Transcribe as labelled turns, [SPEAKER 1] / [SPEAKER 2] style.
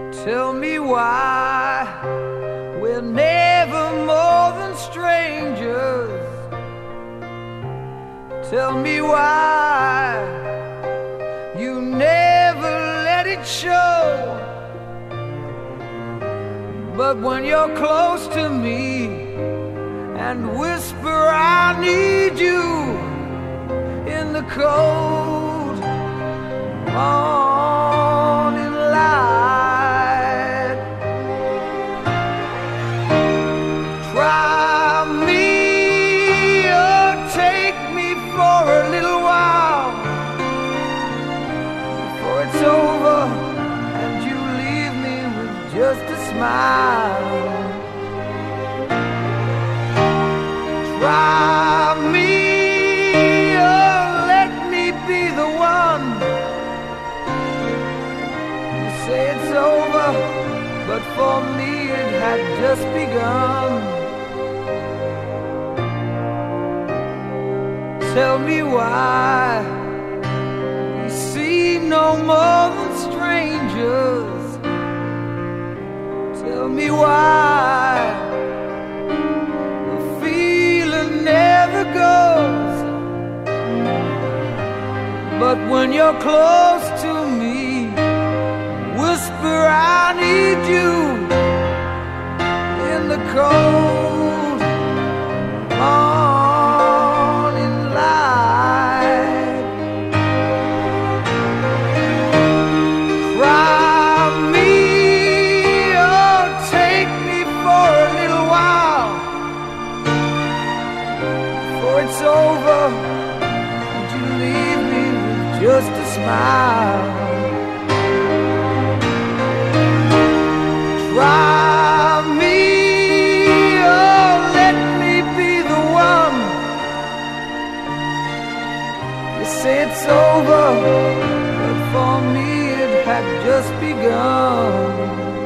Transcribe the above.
[SPEAKER 1] Tell me why we're never more than strangers. Tell me why you never let it show. But when you're close to me and whisper I need you in the cold morning light, try me or take me for a little while before it's over and you leave me with just a smile. Try me or let me be the one. You say it's over, but for me it had just begun. Tell me why we seem no more than strangers. Tell me why the feeling never goes. But when you're close to me, whisper I need you in the cold morning light. Try me or take me for a little while before it's over and you leave me with just a smile. Try me or let me be the one. You say it's over, but for me it had just begun.